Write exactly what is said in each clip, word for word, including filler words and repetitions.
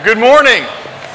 Good morning.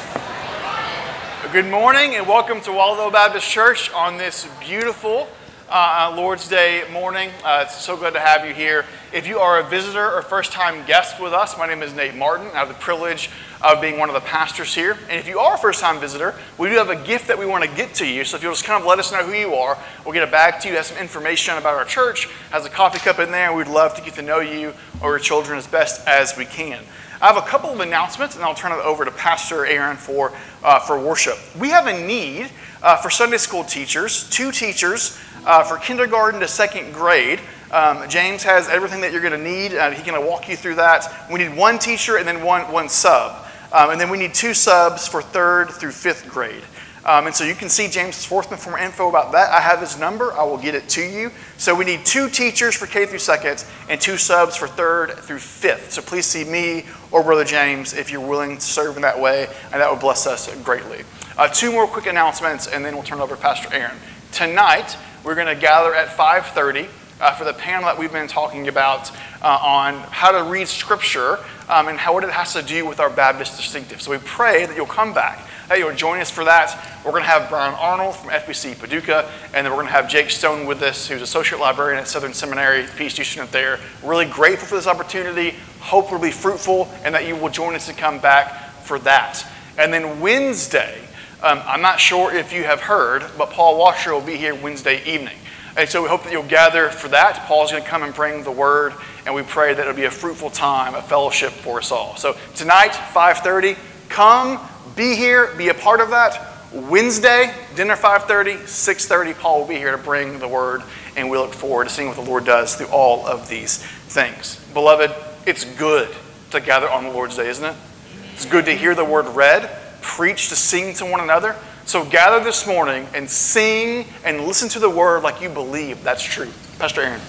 Good morning and welcome to Waldo Baptist Church on this beautiful uh, Lord's Day morning. Uh, it's so good to have you here. If you are a visitor or first-time guest with us, my name is Nate Martin. I have the privilege of being one of the pastors here. And if you are a first-time visitor, we do have a gift that we want to get to you. So if you'll just kind of let us know who you are, we'll get it back to you. It has some information about our church, has a coffee cup in there. We'd love to get to know you or your children as best as we can. I have a couple of announcements, and I'll turn it over to Pastor Aaron for uh, for worship. We have a need uh, for Sunday school teachers, two teachers uh, for kindergarten to second grade. Um, James has everything that you're going to need. Uh, he's going to walk you through that. We need one teacher and then one one sub, um, and then we need two subs for third through fifth grade. Um, and so you can see James Swarthman for more info about that. I have his number. I will get it to you. So we need two teachers for K through second and two subs for third through fifth. So please see me or Brother James if you're willing to serve in that way, and that would bless us greatly. Uh, two more quick announcements, and then we'll turn it over to Pastor Aaron. Tonight, we're going to gather at five thirty uh, for the panel that we've been talking about uh, on how to read Scripture um, and how what it has to do with our Baptist distinctive. So we pray that you'll come back, that you'll join us for that. We're going to have Brian Arnold from F B C Paducah, and then we're going to have Jake Stone with us, who's Associate Librarian at Southern Seminary, PhD student there. Really grateful for this opportunity. Hope it'll be fruitful, and that you will join us to come back for that. And then Wednesday, um, I'm not sure if you have heard, but Paul Washer will be here Wednesday evening. And so we hope that you'll gather for that. Paul's going to come and bring the word, and we pray that it'll be a fruitful time of fellowship for us all. So tonight, five thirty, come. Be here, be a part of that. Wednesday, dinner five thirty, six thirty, Paul will be here to bring the word, and we look forward to seeing what the Lord does through all of these things. Beloved, it's good to gather on the Lord's Day, isn't it? It's good to hear the word read, preach, to sing to one another. So gather this morning and sing and listen to the word like you believe that's true. Pastor Aaron.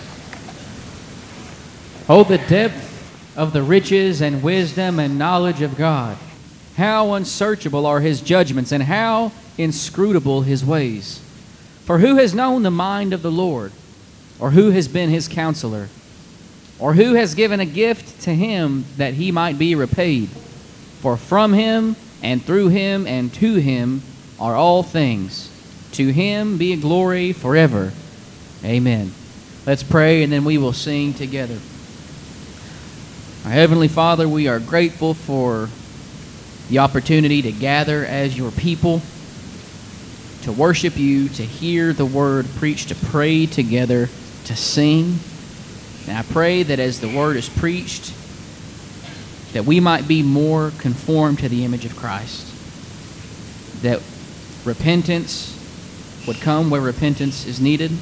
Oh, the depth of the riches and wisdom and knowledge of God. How unsearchable are his judgments, and how inscrutable his ways. For who has known the mind of the Lord? Or who has been his counselor? Or who has given a gift to him that he might be repaid? For from him, and through him, and to him are all things. To him be glory forever. Amen. Let's pray, and then we will sing together. Our Heavenly Father, we are grateful for the opportunity to gather as your people, to worship you, to hear the word preached, to pray together, to sing. And I pray that as the word is preached, that we might be more conformed to the image of Christ. That repentance would come where repentance is needed.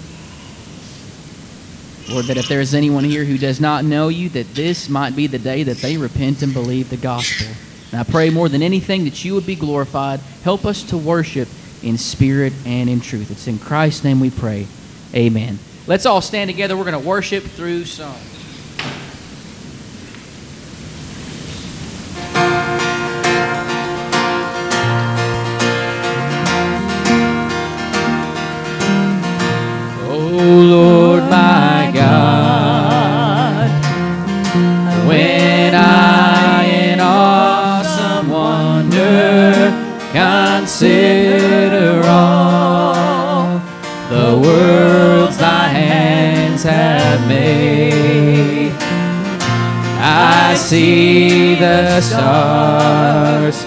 Lord, that if there is anyone here who does not know you, that this might be the day that they repent and believe the gospel. And I pray more than anything that you would be glorified. Help us to worship in spirit and in truth. It's in Christ's name we pray. Amen. Let's all stand together. We're going to worship through song. Oh Lord my God, when I in awesome wonder consider all the worlds thy hands have made, I see the stars,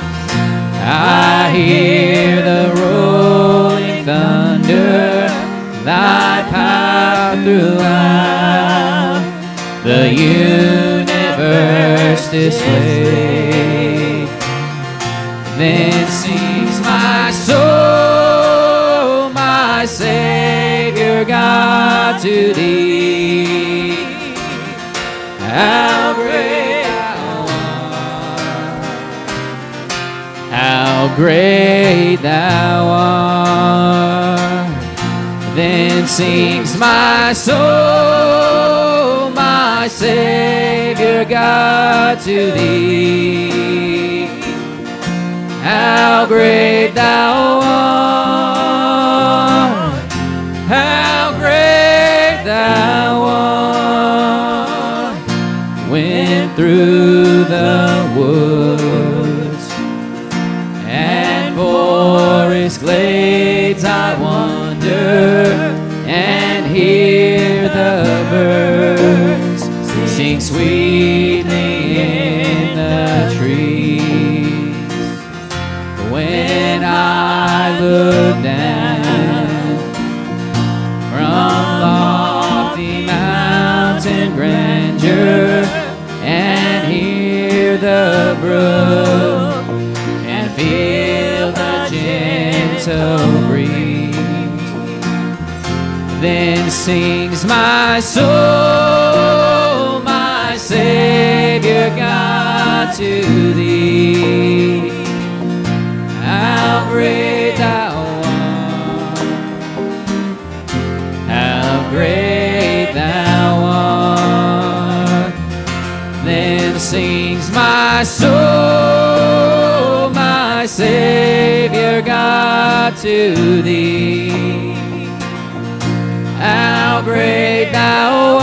I hear the rolling thunder, thy power throughout the universe display. Then sings my soul, my Savior God, to thee. How great thou art, how great thou art. Then sings my soul, my Savior God, to thee. How great thou art, how great thou art. When through the wood gentle breeze. Then sings my soul, my Savior God, to thee. How great thou art, how great thou art. Then sings my soul, my Savior God, to thee. How great thou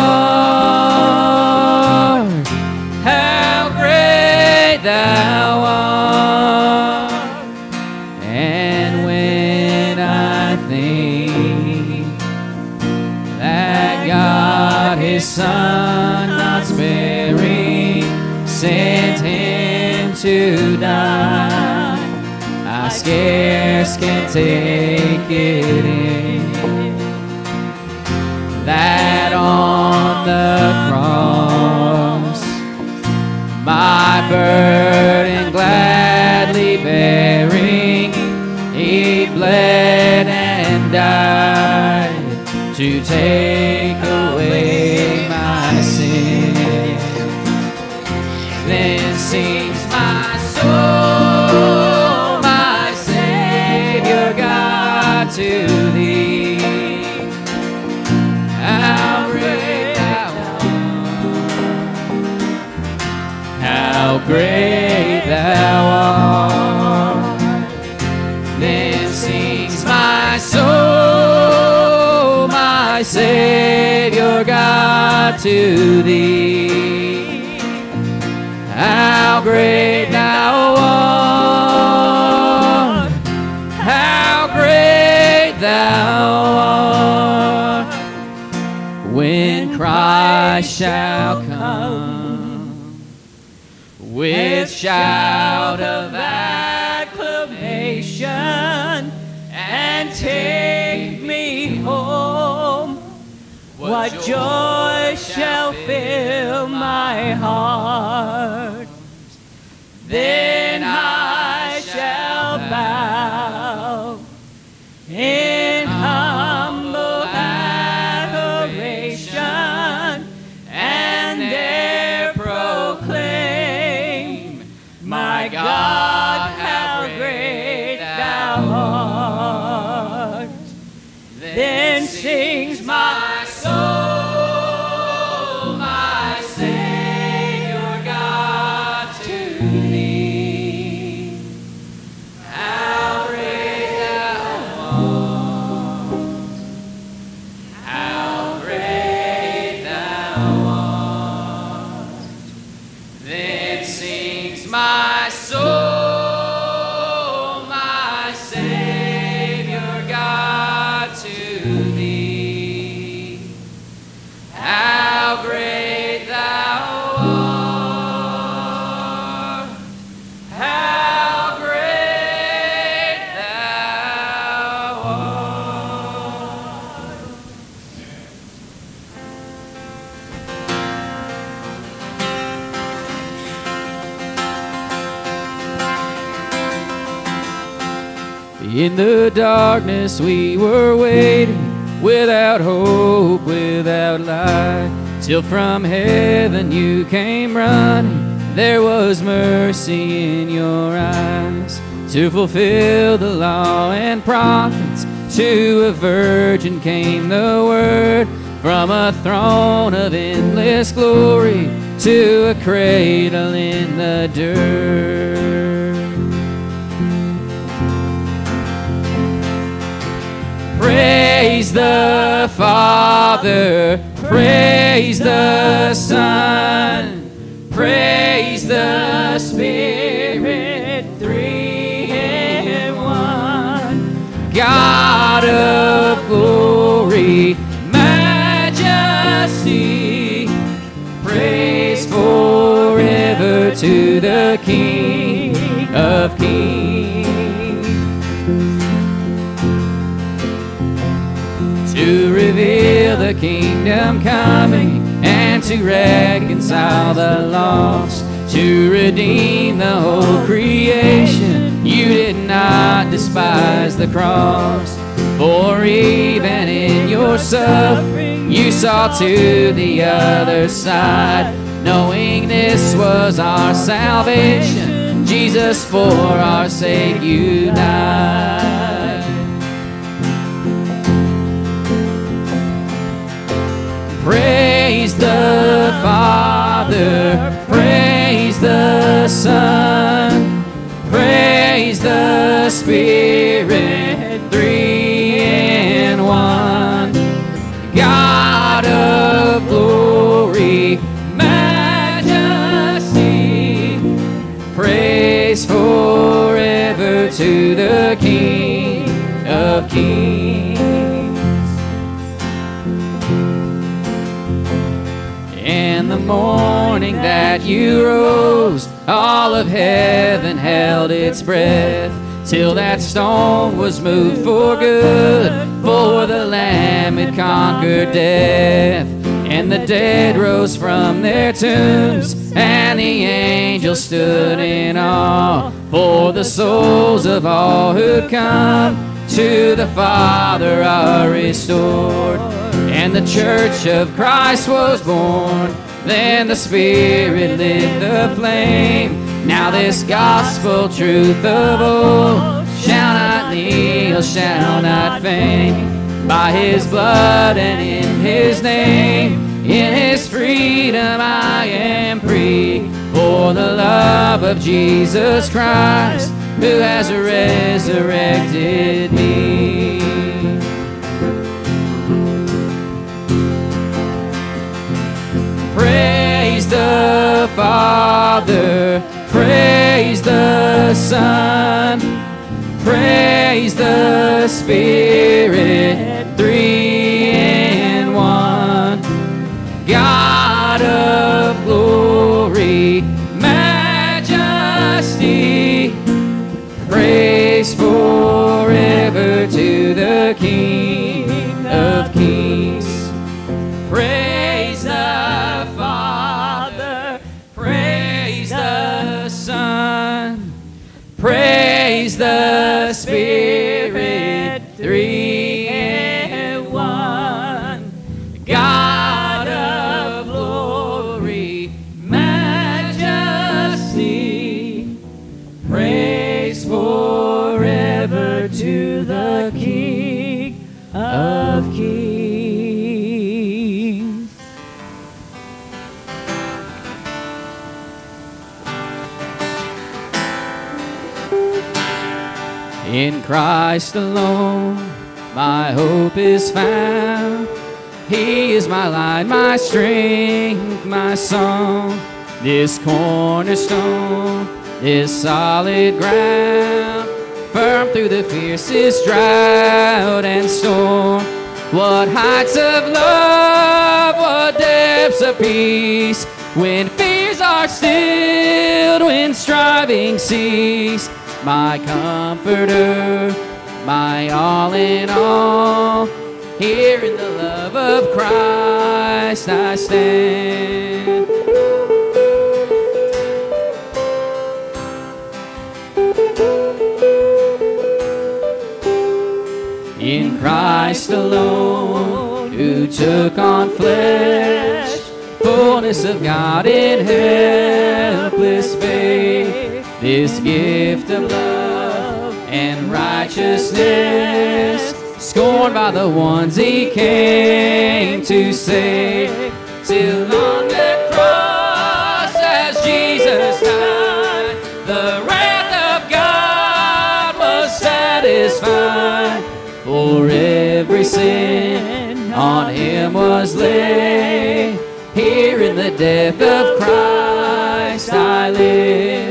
art, how great thou art. And when I think that God his Son not sparing sent him to die, I scarce can take it in that on the cross my burden gladly bearing, he bled and died to take away my sin. Then sings my soul, my Savior God, to thee. How great thou art, how great thou art. Then sings my soul, my Savior God, to thee. How great thou art, how great thou art. When Christ shall come with shout of acclamation and take me home, what joy shall fill my heart. Then I shall bow in humble adoration and there proclaim, my God, how great thou art. Then sings my soul, my Savior God, to thee. How great thou art, how great thou art. Then sings my soul, my Savior God, to thee. How great thou art, how great thou art. In the darkness we were waiting, without hope, without light, till from heaven you came running. There was mercy in your eyes to fulfill the law and prophets. To a virgin came the word, from a throne of endless glory to a cradle in the dirt. Praise the Father, praise the Son, praise the Spirit, three in one. God of glory, majesty, praise forever to the King of kings. To reveal the kingdom coming and to reconcile the lost, to redeem the whole creation. You did not despise despise the cross. For even in your suffering, you saw to the other side, knowing this was our salvation. Jesus, for our sake, you died. Praise the Father, praise the Son, praise the Spirit, three in one. God of glory, majesty, praise forever to the King of kings. In the morning that you rose, all of heaven held its breath, till that stone was moved for good, for the Lamb had conquered death. And the dead rose from their tombs, and the angels stood in awe, for the souls of all who'd come to the Father are restored. And the church of Christ was born, then the Spirit lit the flame. Now this gospel truth of old shall not kneel, shall not faint. By His blood and in His name, in His freedom I am free. For the love of Jesus Christ, who has resurrected me. Praise the Father, praise the Son, praise the Spirit, three in one. God of glory, majesty, praise forever to the King of kings. Praise the Father, praise the Son, praise the Spirit, three in one. God of glory, majesty, praise forever to the King of kings. In Christ alone, my hope is found. He is my light, my strength, my song. This cornerstone, this solid ground, firm through the fiercest drought and storm. What heights of love, what depths of peace, when fears are stilled, when striving cease. My comforter, my all in all, here in the love of Christ I stand. In Christ alone, who took on flesh, fullness of God in helpless faith. This gift of love and righteousness, scorned by the ones He came to save. Till on the cross as Jesus died, the wrath of God was satisfied. For every sin on Him was laid. Here in the death of Christ I live.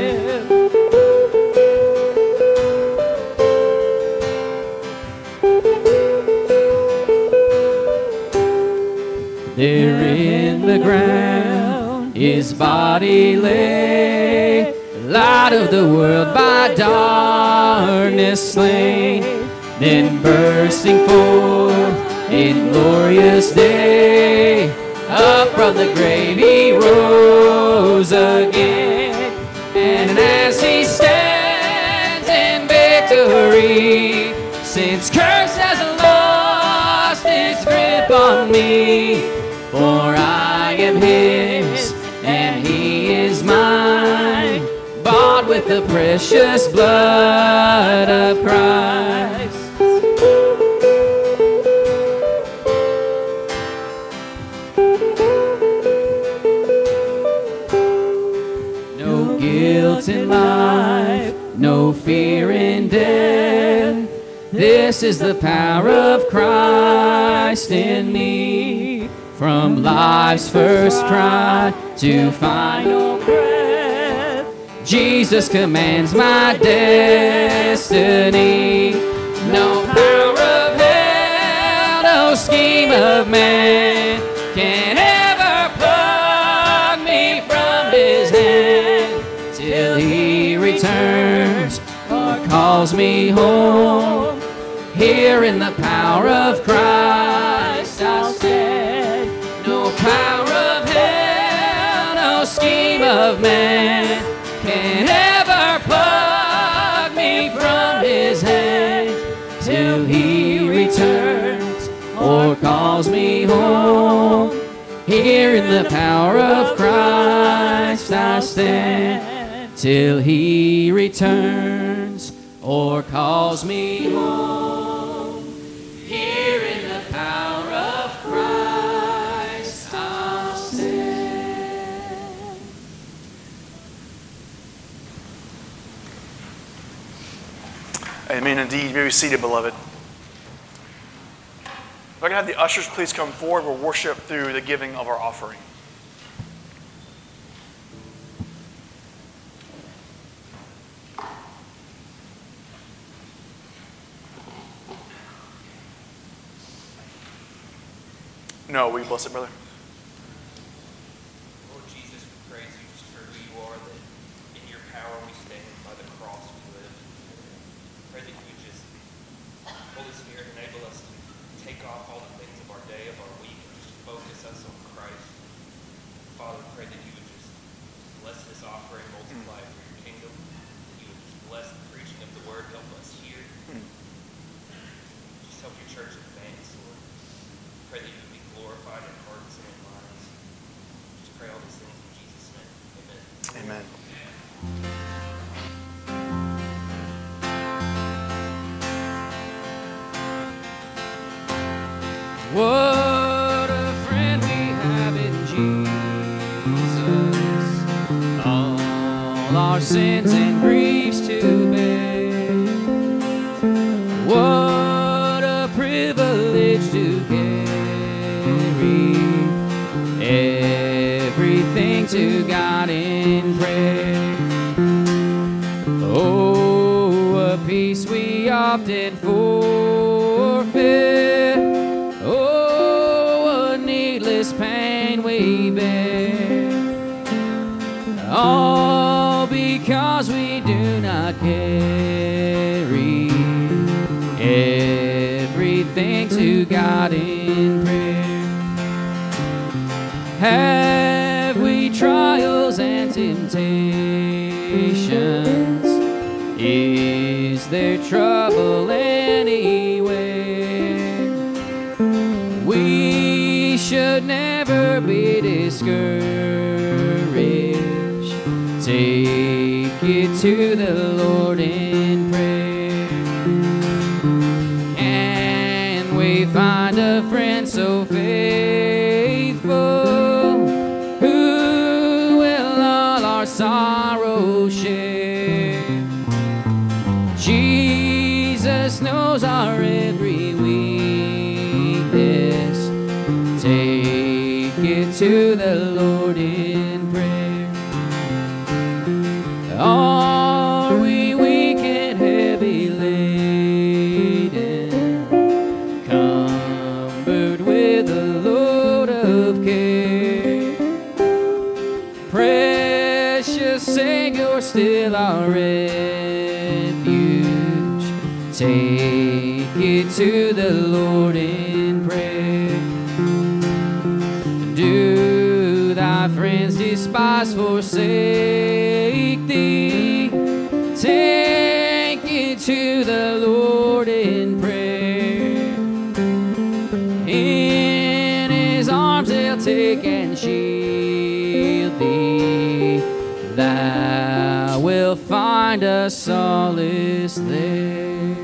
There in the ground His body lay, light of the world by darkness slain. Then bursting forth in glorious day, up from the grave He rose again. And as He stands in victory, me, for I am his, and he is mine, bought with the precious blood of Christ. No guilt in life, no fear in death. This is the power of Christ in me. From life's first cry to final breath, Jesus commands my destiny. No power of hell, no scheme of man can ever pluck me from his hand till he returns or calls me home. Here in the power of Christ I'll stand. No power of hell, no scheme of man can ever pluck me from his hand till he returns or calls me home. Here in the power of Christ I stand till he returns or calls me home. Here in the power of Christ I'll stand. Amen. Indeed, you may be seated, beloved. If I can have the ushers please come forward, we'll worship through the giving of our offering. No, we bless it, brother. Lord Jesus, we praise you just for who you are, that in your power we stand, by the cross we live. Pray that you would just, Holy Spirit, enable us to take off all the things of our day, of our week, and just focus us on Christ. Father, pray that you would just bless this offering, multiply it for your kingdom, that you would just bless the preaching of the word, help us hear. Just help your church advance, Lord. Pray that you would be glorified in hearts and in minds. Just pray all these things in Jesus' name. Amen. Amen. What a friend we have in Jesus, all our sins and griefs to bear. What a privilege to carry everything to God in prayer. Oh, a peace we often forfeit. Oh, a needless pain we bear. All because we do not carry everything to God in prayer. Have we trials and temptations? Is there trouble anywhere? We should never be discouraged. Take it to the Lord in prayer. Can we find a friend so faithful, who will all our sorrow share? Jesus knows our every weakness. Take it to the Lord in prayer. Are we weak and heavy laden, cumbered with a load of care? Precious Savior, still our refuge. Take it to the Lord in prayer. Do thy friends despise, forsake thee? Take it to the Lord in prayer. In find us solace there.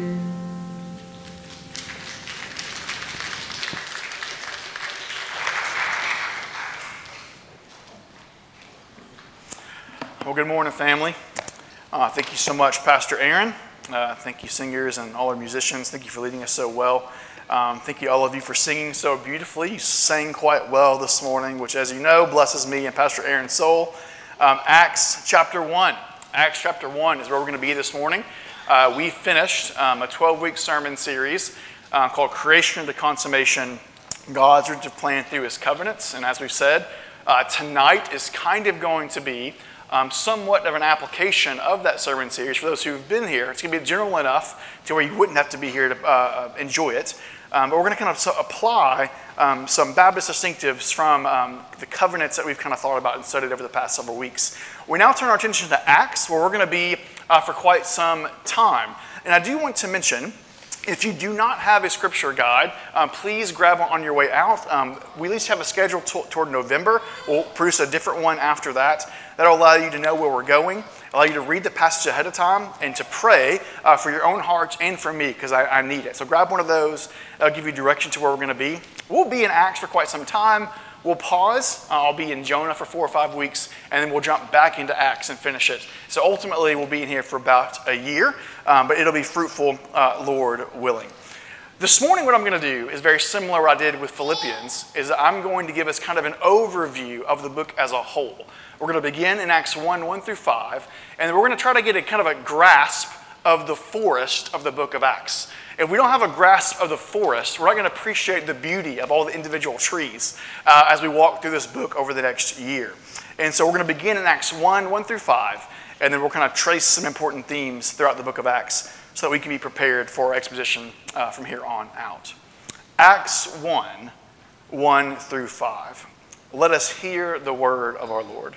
Well, good morning, family. Uh, thank you so much, Pastor Aaron. Uh, thank you, singers and all our musicians. Thank you for leading us so well. Um, thank you, all of you, for singing so beautifully. You sang quite well this morning, which, as you know, blesses me and Pastor Aaron's soul. Um, Acts chapter one. Acts chapter one is where we're going to be this morning. Uh, we finished um, a twelve-week sermon series uh, called Creation to Consummation, God's redemptive plan through His covenants. And as we've said, uh, tonight is kind of going to be Um, somewhat of an application of that sermon series for those who've been here. It's going to be general enough to where you wouldn't have to be here to uh, enjoy it. Um, but we're going to kind of so apply um, some Baptist distinctives from um, the covenants that we've kind of thought about and studied over the past several weeks. We now turn our attention to Acts, where we're going to be uh, for quite some time. And I do want to mention, if you do not have a scripture guide, um, please grab one on your way out. Um, we at least have a schedule t- toward November. We'll produce a different one after that. That'll allow you to know where we're going, allow you to read the passage ahead of time, and to pray uh, for your own hearts and for me, because I, I need it. So grab one of those. That'll give you direction to where we're going to be. We'll be in Acts for quite some time. We'll pause. Uh, I'll be in Jonah for four or five weeks, and then we'll jump back into Acts and finish it. So ultimately, we'll be in here for about a year, um, but it'll be fruitful, uh, Lord willing. This morning, what I'm going to do is very similar to what I did with Philippians, is that I'm going to give us kind of an overview of the book as a whole. We're going to begin in Acts one, one through five, and we're going to try to get a kind of a grasp of the forest of the book of Acts. If we don't have a grasp of the forest, we're not going to appreciate the beauty of all the individual trees uh, as we walk through this book over the next year. And so we're going to begin in Acts one, one through five, and then we'll kind of trace some important themes throughout the book of Acts so that we can be prepared for our exposition uh, from here on out. Acts one, one through five. Let us hear the word of our Lord.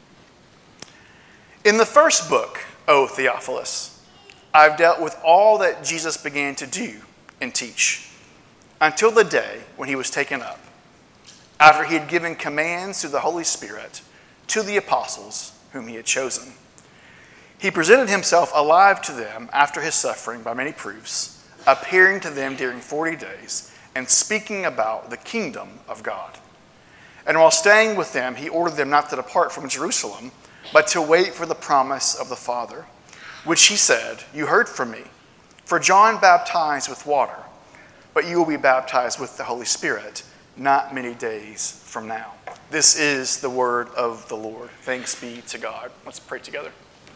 In the first book, O Theophilus, I've dealt with all that Jesus began to do and teach until the day when he was taken up, after he had given commands through the Holy Spirit to the apostles whom he had chosen. He presented himself alive to them after his suffering by many proofs, appearing to them during forty days and speaking about the kingdom of God. And while staying with them, he ordered them not to depart from Jerusalem, but to wait for the promise of the Father, which he said, "You heard from me. For John baptized with water, but you will be baptized with the Holy Spirit not many days from now." This is the word of the Lord. Thanks be to God. Let's pray together.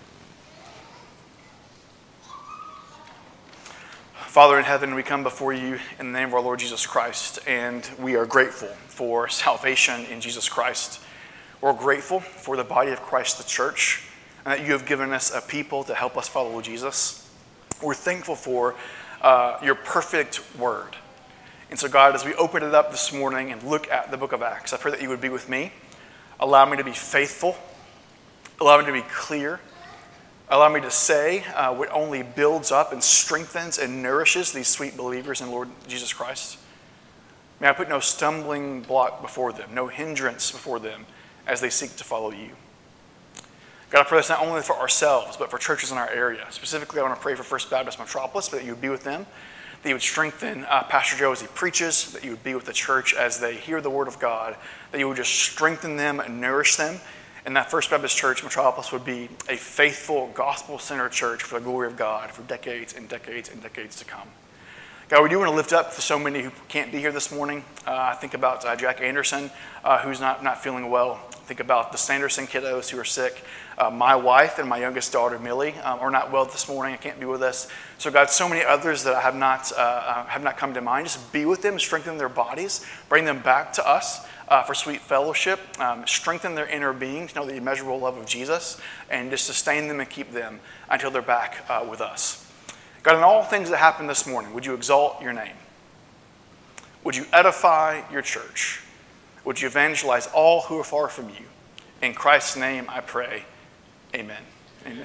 Father in heaven, we come before you in the name of our Lord Jesus Christ, and we are grateful for salvation in Jesus Christ. We're grateful for the body of Christ, the church, and that you have given us a people to help us follow Jesus. We're thankful for uh, your perfect word. And so, God, as we open it up this morning and look at the book of Acts, I pray that you would be with me. Allow me to be faithful. Allow me to be clear. Allow me to say uh, what only builds up and strengthens and nourishes these sweet believers in Lord Jesus Christ. May I put no stumbling block before them, no hindrance before them as they seek to follow you. God, I pray this not only for ourselves, but for churches in our area. Specifically, I want to pray for First Baptist Metropolis, that you would be with them, that you would strengthen uh, Pastor Joe as he preaches, that you would be with the church as they hear the word of God, that you would just strengthen them and nourish them, and that First Baptist Church Metropolis would be a faithful, gospel-centered church for the glory of God for decades and decades and decades to come. God, we do want to lift up for so many who can't be here this morning. Uh, I think about uh, Jack Anderson, uh, who's not, not feeling well. Think about the Sanderson kiddos who are sick. Uh, my wife and my youngest daughter, Millie, um, are not well this morning. I can't be with us. So God, so many others that I have not, uh, have not come to mind. Just be with them, strengthen their bodies, bring them back to us uh, for sweet fellowship, um, strengthen their inner being to know the immeasurable love of Jesus, and just sustain them and keep them until they're back uh, with us. God, in all things that happened this morning, would you exalt your name? Would you edify your church? Would you evangelize all who are far from you? In Christ's name I pray, amen. Amen.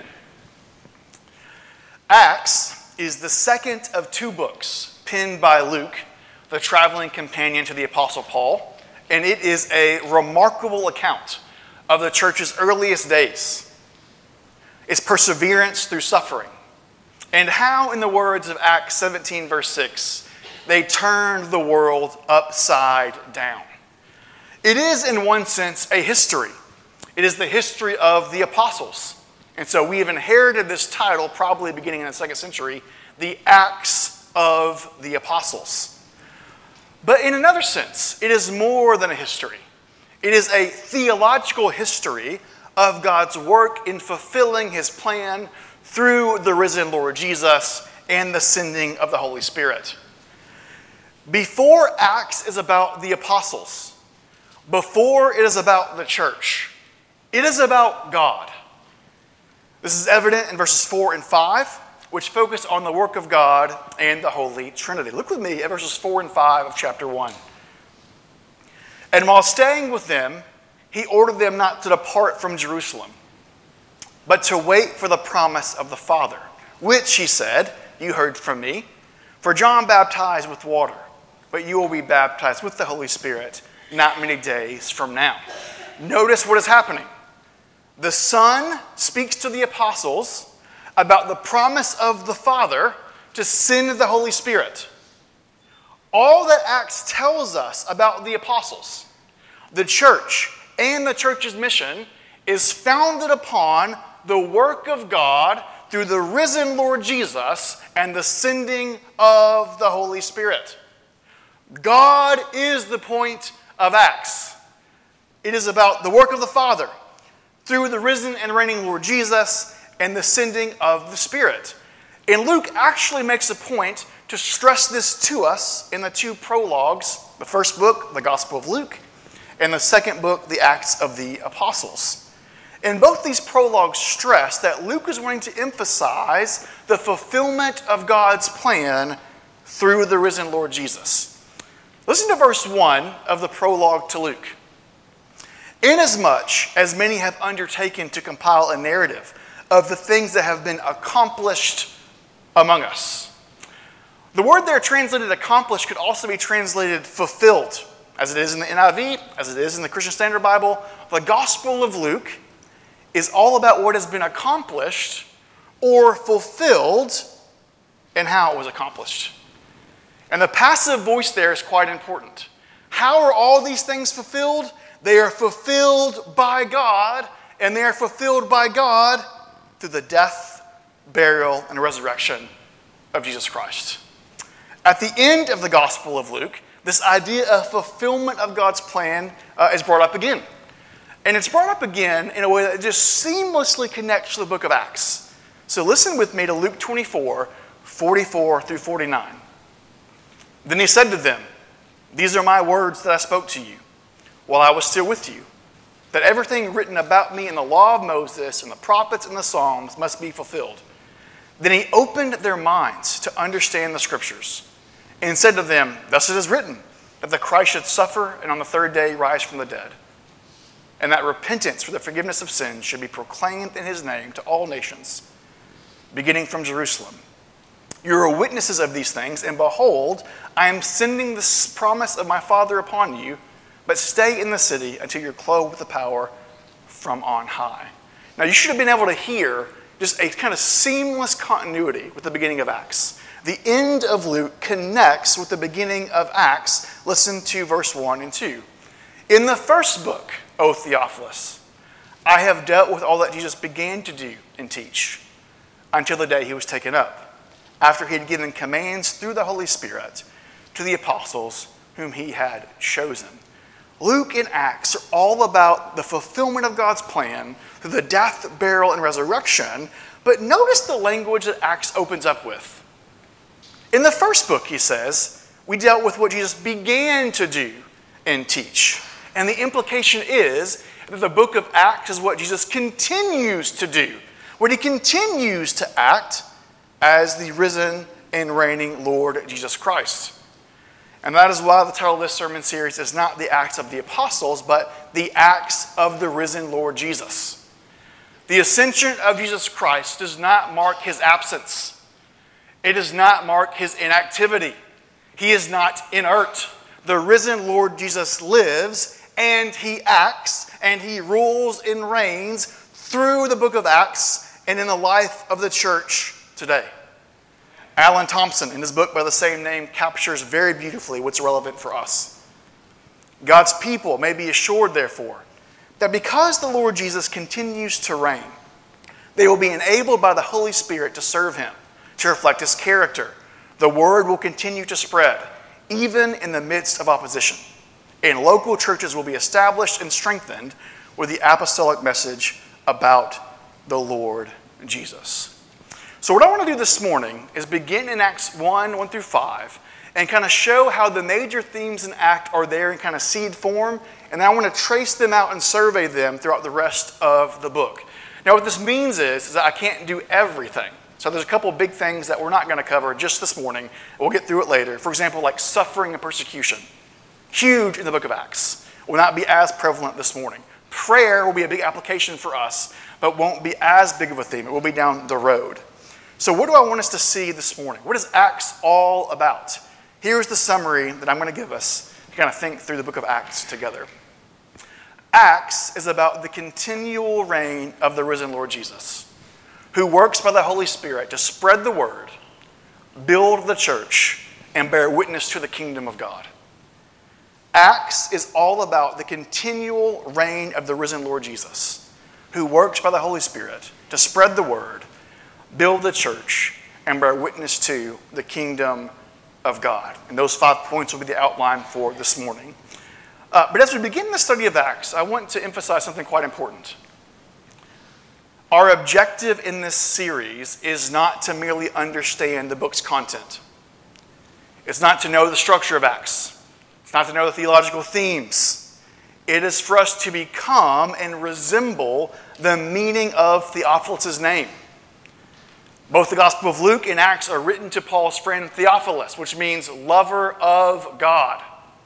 Acts is the second of two books penned by Luke, the traveling companion to the Apostle Paul, and it is a remarkable account of the church's earliest days. is perseverance through suffering, and how, in the words of Acts seventeen, verse six, they turned the world upside down. It is, in one sense, a history. It is the history of the apostles. And so we have inherited this title, probably beginning in the second century, the Acts of the Apostles. But in another sense, it is more than a history. It is a theological history of God's work in fulfilling his plan through the risen Lord Jesus and the sending of the Holy Spirit. Before Acts is about the apostles, before it is about the church, it is about God. This is evident in verses four and five, which focus on the work of God and the Holy Trinity. Look with me at verses four and five of chapter one. And while staying with them, he ordered them not to depart from Jerusalem, but to wait for the promise of the Father, which, he said, you heard from me. For John baptized with water, but you will be baptized with the Holy Spirit not many days from now. Notice what is happening. The Son speaks to the apostles about the promise of the Father to send the Holy Spirit. All that Acts tells us about the apostles, the church, and the church's mission is founded upon the work of God through the risen Lord Jesus and the sending of the Holy Spirit. God is the point of Acts. It is about the work of the Father through the risen and reigning Lord Jesus and the sending of the Spirit. And Luke actually makes a point to stress this to us in the two prologues, the first book, the Gospel of Luke, and the second book, the Acts of the Apostles. And both these prologues stress that Luke is wanting to emphasize the fulfillment of God's plan through the risen Lord Jesus. Listen to verse one of the prologue to Luke. Inasmuch as many have undertaken to compile a narrative of the things that have been accomplished among us. The word there translated accomplished could also be translated fulfilled, as it is in the N I V, as it is in the Christian Standard Bible. The Gospel of Luke is all about what has been accomplished or fulfilled and how it was accomplished. And the passive voice there is quite important. How are all these things fulfilled? They are fulfilled by God, and they are fulfilled by God through the death, burial, and resurrection of Jesus Christ. At the end of the Gospel of Luke, this idea of fulfillment of God's plan uh, is brought up again. And it's brought up again in a way that just seamlessly connects to the book of Acts. So listen with me to Luke twenty-four, forty-four through forty-nine. Then he said to them, "These are my words that I spoke to you while I was still with you, that everything written about me in the law of Moses and the prophets and the Psalms must be fulfilled." Then he opened their minds to understand the scriptures and said to them, "Thus it is written, that the Christ should suffer and on the third day rise from the dead, and that repentance for the forgiveness of sins should be proclaimed in his name to all nations, beginning from Jerusalem. You are witnesses of these things, and behold, I am sending this promise of my Father upon you, but stay in the city until you're clothed with the power from on high." Now, you should have been able to hear just a kind of seamless continuity with the beginning of Acts. The end of Luke connects with the beginning of Acts. Listen to verse one and two. "In the first book, O Theophilus, I have dealt with all that Jesus began to do and teach until the day he was taken up, after he had given commands through the Holy Spirit to the apostles whom he had chosen." Luke and Acts are all about the fulfillment of God's plan through the death, burial, and resurrection. But notice the language that Acts opens up with. In the first book, he says, we dealt with what Jesus began to do and teach. And the implication is that the book of Acts is what Jesus continues to do, what he continues to act as the risen and reigning Lord Jesus Christ. And that is why the title of this sermon series is not the Acts of the Apostles, but the Acts of the risen Lord Jesus. The ascension of Jesus Christ does not mark his absence. It does not mark his inactivity. He is not inert. The risen Lord Jesus lives, and he acts, and he rules and reigns through the book of Acts and in the life of the church today. Alan Thompson, in his book by the same name, captures very beautifully what's relevant for us. God's people may be assured, therefore, that because the Lord Jesus continues to reign, they will be enabled by the Holy Spirit to serve him, to reflect his character. The word will continue to spread, even in the midst of opposition. And local churches will be established and strengthened with the apostolic message about the Lord Jesus. So what I want to do this morning is begin in Acts one, one through five, and kind of show how the major themes in Act are there in kind of seed form, and then I want to trace them out and survey them throughout the rest of the book. Now what this means is, is that I can't do everything. So there's a couple of big things that we're not going to cover just this morning. We'll get through it later. For example, like suffering and persecution. Huge in the book of Acts. Will not be as prevalent this morning. Prayer will be a big application for us, but won't be as big of a theme. It will be down the road. So what do I want us to see this morning? What is Acts all about? Here's the summary that I'm going to give us to kind of think through the book of Acts together. Acts is about the continual reign of the risen Lord Jesus, who works by the Holy Spirit to spread the word, build the church, and bear witness to the kingdom of God. Acts is all about the continual reign of the risen Lord Jesus, who works by the Holy Spirit to spread the word, build the church, and bear witness to the kingdom of God. And those five points will be the outline for this morning. Uh, but as we begin the study of Acts, I want to emphasize something quite important. Our objective in this series is not to merely understand the book's content. It's not to know the structure of Acts. It's not to know the theological themes. It is for us to become and resemble the meaning of Theophilus' name. Both the Gospel of Luke and Acts are written to Paul's friend Theophilus, which means lover of God.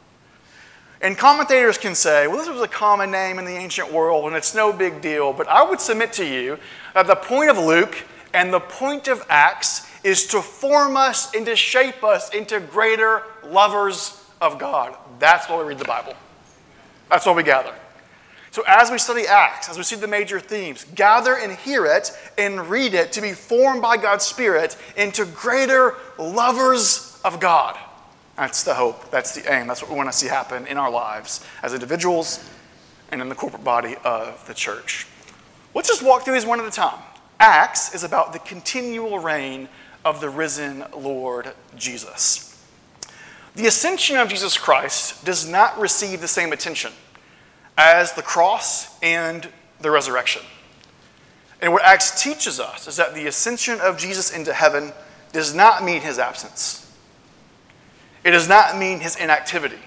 And commentators can say, well, this was a common name in the ancient world and it's no big deal. But I would submit to you that the point of Luke and the point of Acts is to form us and to shape us into greater lovers of God. That's why we read the Bible. That's why we gather. So as we study Acts, as we see the major themes, gather and hear it and read it to be formed by God's Spirit into greater lovers of God. That's the hope. That's the aim. That's what we want to see happen in our lives as individuals and in the corporate body of the church. Let's just walk through these one at a time. Acts is about the continual reign of the risen Lord Jesus. The ascension of Jesus Christ does not receive the same attention as the cross and the resurrection. And what Acts teaches us is that the ascension of Jesus into heaven does not mean his absence. It does not mean his inactivity.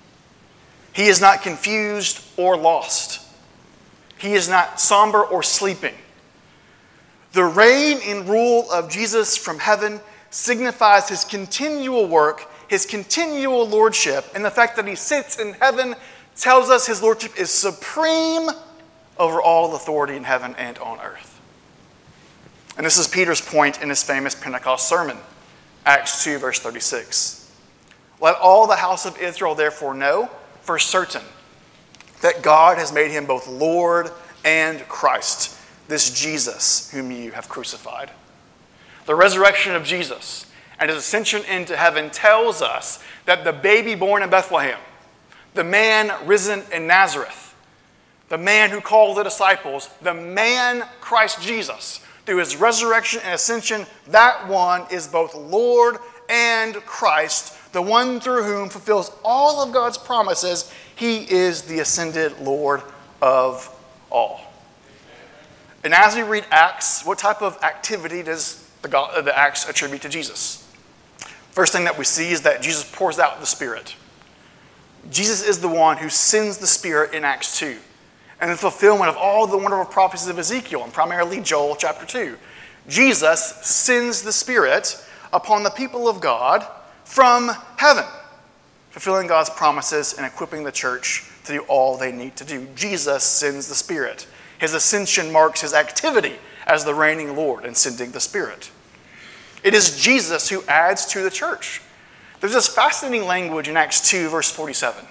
He is not confused or lost. He is not somber or sleeping. The reign and rule of Jesus from heaven signifies his continual work, his continual lordship, and the fact that he sits in heaven tells us his lordship is supreme over all authority in heaven and on earth. And this is Peter's point in his famous Pentecost sermon, Acts two, verse thirty-six. Let all the house of Israel therefore know for certain that God has made him both Lord and Christ, this Jesus whom you have crucified. The resurrection of Jesus and his ascension into heaven tells us that the baby born in Bethlehem, the man risen in Nazareth, the man who called the disciples, the man Christ Jesus, through his resurrection and ascension, that one is both Lord and Christ, the one through whom fulfills all of God's promises. He is the ascended Lord of all. And as we read Acts, what type of activity does the, God, the Acts attribute to Jesus? First thing that we see is that Jesus pours out the Spirit. Jesus is the one who sends the Spirit in Acts two. And the fulfillment of all the wonderful prophecies of Ezekiel, and primarily Joel chapter two. Jesus sends the Spirit upon the people of God from heaven, fulfilling God's promises and equipping the church to do all they need to do. Jesus sends the Spirit. His ascension marks his activity as the reigning Lord in sending the Spirit. It is Jesus who adds to the church. There's this fascinating language in Acts two, verse forty-seven.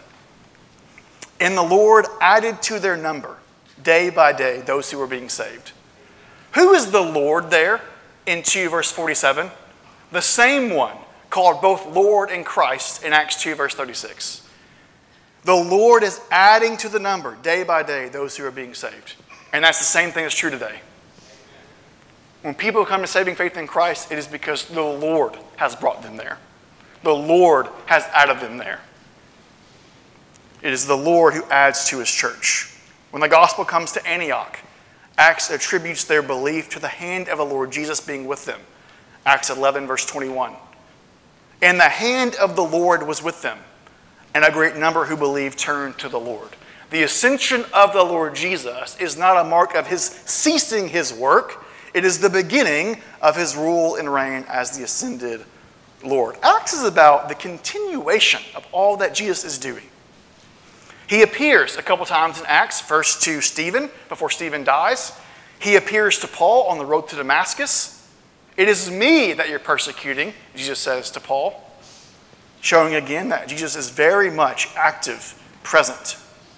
And the Lord added to their number, day by day, those who were being saved. Who is the Lord there in two verse forty-seven? The same one called both Lord and Christ in Acts two verse thirty-six. The Lord is adding to the number day by day those who are being saved. And that's the same thing that's true today. When people come to saving faith in Christ, it is because the Lord has brought them there. The Lord has added them there. It is the Lord who adds to his church. When the gospel comes to Antioch, Acts attributes their belief to the hand of the Lord Jesus being with them. Acts eleven, verse twenty-one. And the hand of the Lord was with them, and a great number who believed turned to the Lord. The ascension of the Lord Jesus is not a mark of his ceasing his work. It is the beginning of his rule and reign as the ascended Lord. Acts is about the continuation of all that Jesus is doing. He appears a couple times in Acts, first to Stephen before Stephen dies. He appears to Paul on the road to Damascus. It is me that you're persecuting, Jesus says to Paul, showing again that Jesus is very much active, present.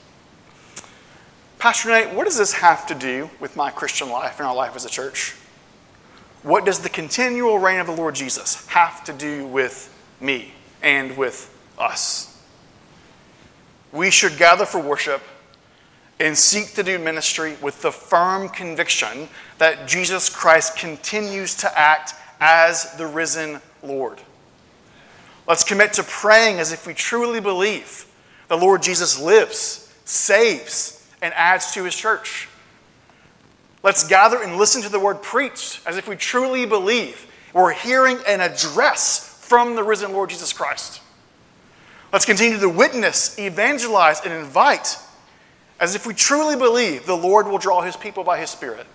Pastor Nate, what does this have to do with my Christian life and our life as a church? What does the continual reign of the Lord Jesus have to do with me and with us? We should gather for worship and seek to do ministry with the firm conviction that Jesus Christ continues to act as the risen Lord. Let's commit to praying as if we truly believe the Lord Jesus lives, saves, and adds to his church. Let's gather and listen to the word preached as if we truly believe we're hearing an address from the risen Lord Jesus Christ. Let's continue to witness, evangelize, and invite as if we truly believe the Lord will draw his people by his Spirit.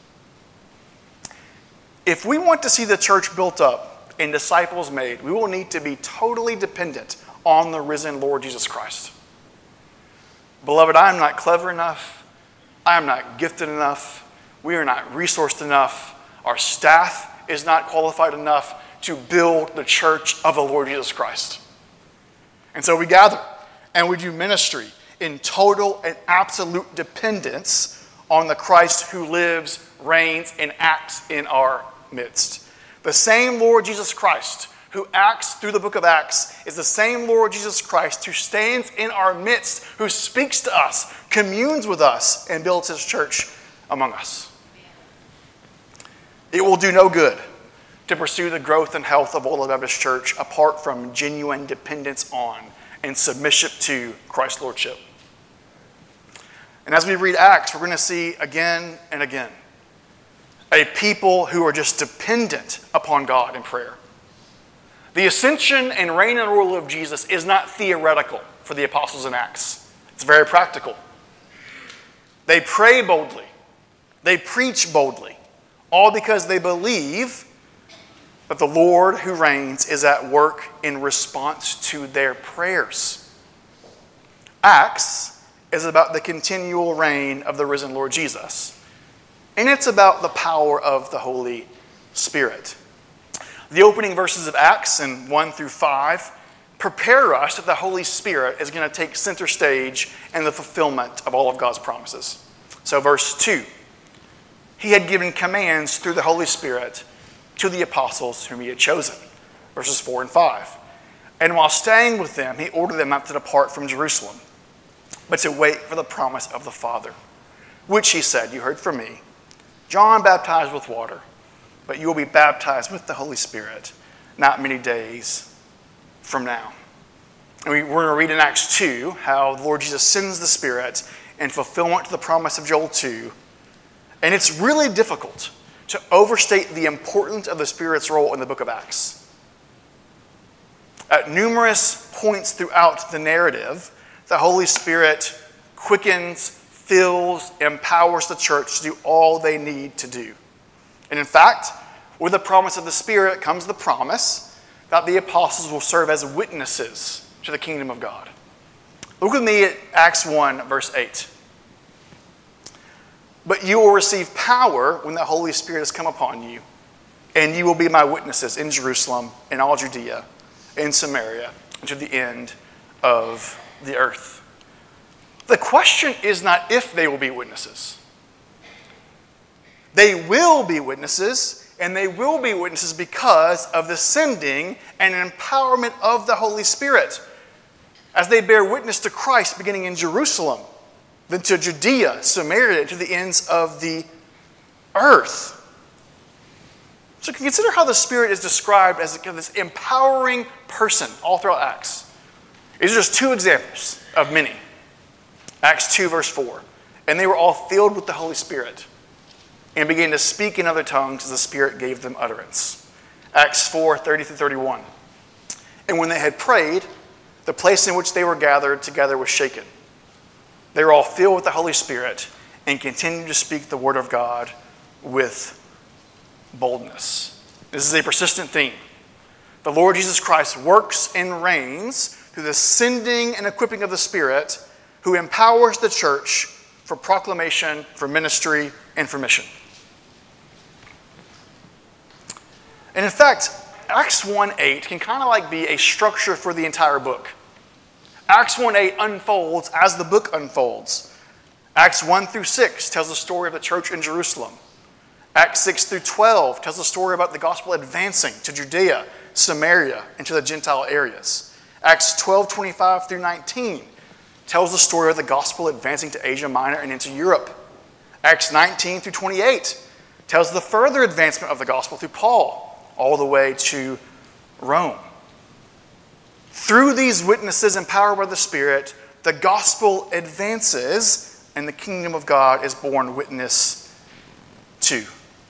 If we want to see the church built up and disciples made, we will need to be totally dependent on the risen Lord Jesus Christ. Beloved, I am not clever enough. I am not gifted enough. We are not resourced enough. Our staff is not qualified enough to build the church of the Lord Jesus Christ. And so we gather and we do ministry in total and absolute dependence on the Christ who lives, reigns, and acts in our midst. The same Lord Jesus Christ who acts through the book of Acts is the same Lord Jesus Christ who stands in our midst, who speaks to us, communes with us, and builds his church among us. It will do no good to pursue the growth and health of Old Baptist Church apart from genuine dependence on and submission to Christ's Lordship. And as we read Acts, we're going to see again and again a people who are just dependent upon God in prayer. The ascension and reign and rule of Jesus is not theoretical for the apostles in Acts. It's very practical. They pray boldly. They preach boldly, all because they believe that the Lord who reigns is at work in response to their prayers. Acts is about the continual reign of the risen Lord Jesus, and it's about the power of the Holy Spirit. The opening verses of Acts in one through five prepare us that the Holy Spirit is going to take center stage in the fulfillment of all of God's promises. So verse two, he had given commands through the Holy Spirit to the apostles whom he had chosen. Verses four and five. And while staying with them, he ordered them not to depart from Jerusalem, but to wait for the promise of the Father, which he said, you heard from me, John baptized with water, but you will be baptized with the Holy Spirit not many days from now. And we, we're going to read in Acts two how the Lord Jesus sends the Spirit in fulfillment to the promise of Joel two. And it's really difficult to overstate the importance of the Spirit's role in the book of Acts. At numerous points throughout the narrative, the Holy Spirit quickens, fills, empowers the church to do all they need to do. And in fact, with the promise of the Spirit comes the promise that the apostles will serve as witnesses to the kingdom of God. Look with me at Acts one, verse eight. But you will receive power when the Holy Spirit has come upon you, and you will be my witnesses in Jerusalem, in all Judea, in Samaria, and to the end of the earth. The question is not if they will be witnesses. They will be witnesses, and they will be witnesses because of the sending and empowerment of the Holy Spirit, as they bear witness to Christ beginning in Jerusalem, then to Judea, Samaria, and to the ends of the earth. So consider how the Spirit is described as this empowering person all throughout Acts. These are just two examples of many. Acts two, verse four. And they were all filled with the Holy Spirit and began to speak in other tongues as the Spirit gave them utterance. Acts four, thirty through thirty-one. And when they had prayed, the place in which they were gathered together was shaken. They were all filled with the Holy Spirit and continued to speak the word of God with boldness. This is a persistent theme. The Lord Jesus Christ works and reigns through the sending and equipping of the Spirit, who empowers the church for proclamation, for ministry, and for mission. And in fact, Acts one eight can kind of like be a structure for the entire book. Acts one eight unfolds as the book unfolds. Acts one through six tells the story of the church in Jerusalem. Acts six through twelve tells the story about the gospel advancing to Judea, Samaria, and to the Gentile areas. Acts twelve twenty-five through nineteen tells the story of the gospel advancing to Asia Minor and into Europe. Acts nineteen through twenty-eight tells the further advancement of the gospel through Paul, all the way to Rome. Through these witnesses empowered by the Spirit, the gospel advances and the kingdom of God is borne witness to.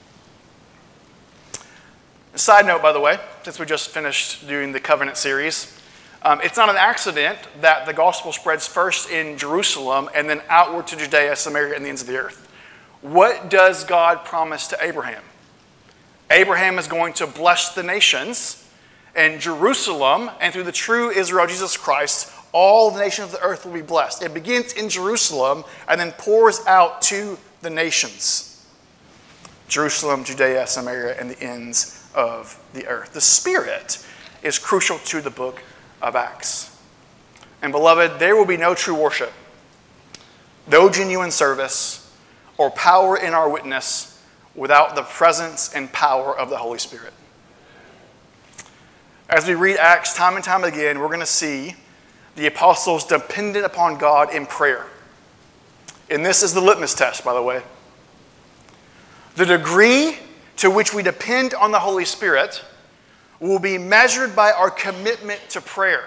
A side note, by the way, since we just finished doing the covenant series, um, it's not an accident that the gospel spreads first in Jerusalem and then outward to Judea, Samaria, and the ends of the earth. What does God promise to Abraham? Abraham is going to bless the nations, and Jerusalem, and through the true Israel, Jesus Christ, all the nations of the earth will be blessed. It begins in Jerusalem and then pours out to the nations. Jerusalem, Judea, Samaria, and the ends of the earth. The Spirit is crucial to the book of Acts. And beloved, there will be no true worship, no genuine service, or power in our witness without the presence and power of the Holy Spirit. As we read Acts time and time again, we're going to see the apostles dependent upon God in prayer. And this is the litmus test, by the way. The degree to which we depend on the Holy Spirit will be measured by our commitment to prayer.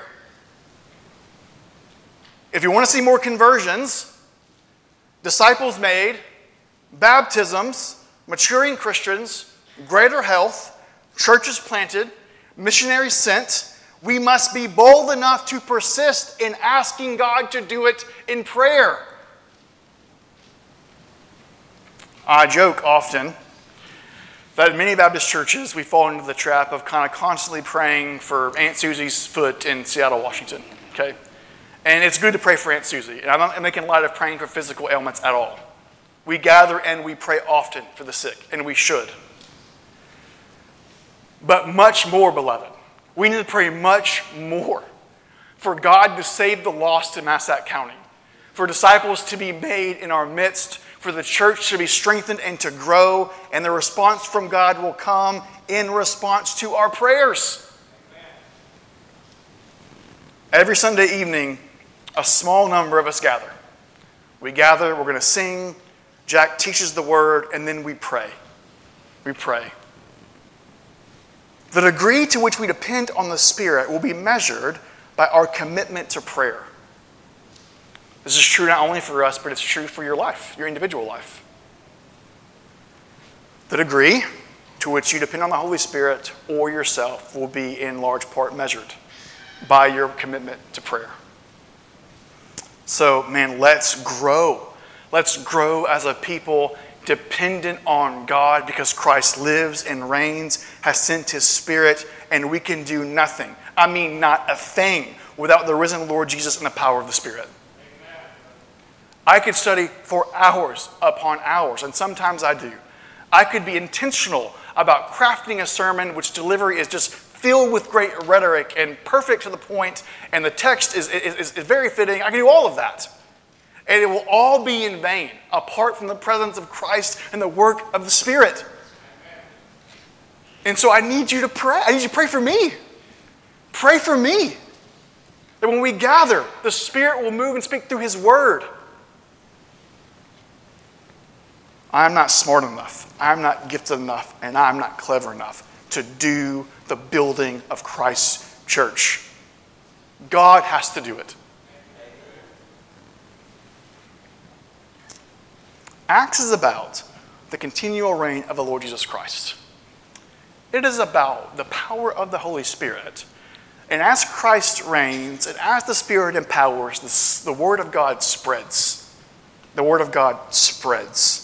If you want to see more conversions, disciples made, baptisms, maturing Christians, greater health, churches planted, missionaries sent, we must be bold enough to persist in asking God to do it in prayer. I joke often that in many Baptist churches we fall into the trap of kind of constantly praying for Aunt Susie's foot in Seattle, Washington. Okay? And it's good to pray for Aunt Susie. And I'm not making light of praying for physical ailments at all. We gather and we pray often for the sick, and we should. But much more, beloved, we need to pray much more for God to save the lost in Massac County, for disciples to be made in our midst, for the church to be strengthened and to grow, and the response from God will come in response to our prayers. Amen. Every Sunday evening, a small number of us gather. We gather, we're going to sing, Jack teaches the word, and then we pray. We pray. The degree to which we depend on the Spirit will be measured by our commitment to prayer. This is true not only for us, but it's true for your life, your individual life. The degree to which you depend on the Holy Spirit or yourself will be in large part measured by your commitment to prayer. So, man, let's grow. Let's grow as a people dependent on God because Christ lives and reigns, has sent His Spirit, and we can do nothing. I mean, not a thing without the risen Lord Jesus and the power of the Spirit. Amen. I could study for hours upon hours, and sometimes I do. I could be intentional about crafting a sermon which delivery is just filled with great rhetoric and perfect to the point, and the text is, is, is very fitting. I can do all of that. And it will all be in vain apart from the presence of Christ and the work of the Spirit. And so I need you to pray. I need you to pray for me. Pray for me. That when we gather, the Spirit will move and speak through His Word. I'm not smart enough. I'm not gifted enough. And I'm not clever enough to do the building of Christ's church. God has to do it. Acts is about the continual reign of the Lord Jesus Christ. It is about the power of the Holy Spirit. And as Christ reigns, and as the Spirit empowers, the Word of God spreads. The Word of God spreads.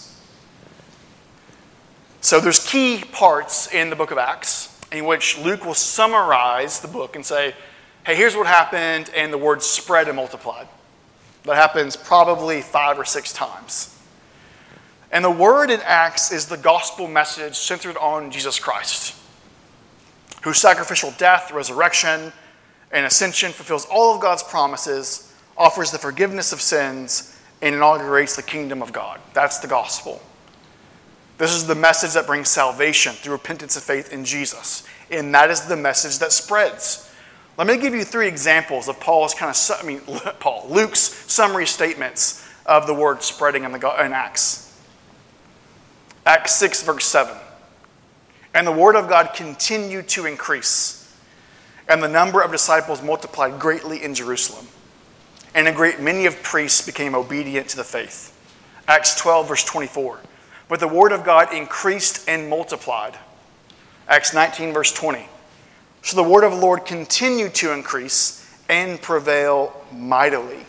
So there's key parts in the book of Acts in which Luke will summarize the book and say, hey, here's what happened, and the word spread and multiplied. That happens probably five or six times. And the word in Acts is the gospel message centered on Jesus Christ, whose sacrificial death, resurrection, and ascension fulfills all of God's promises, offers the forgiveness of sins, and inaugurates the kingdom of God. That's the gospel. This is the message that brings salvation through repentance and faith in Jesus. And that is the message that spreads. Let me give you three examples of Paul's kind of, I mean, Paul, Luke's summary statements of the word spreading in, the, in Acts. Acts six, verse seven. And the word of God continued to increase, and the number of disciples multiplied greatly in Jerusalem. And a great many of priests became obedient to the faith. Acts twelve, verse twenty-four. But the word of God increased and multiplied. Acts nineteen, verse twenty. So the word of the Lord continued to increase and prevail mightily.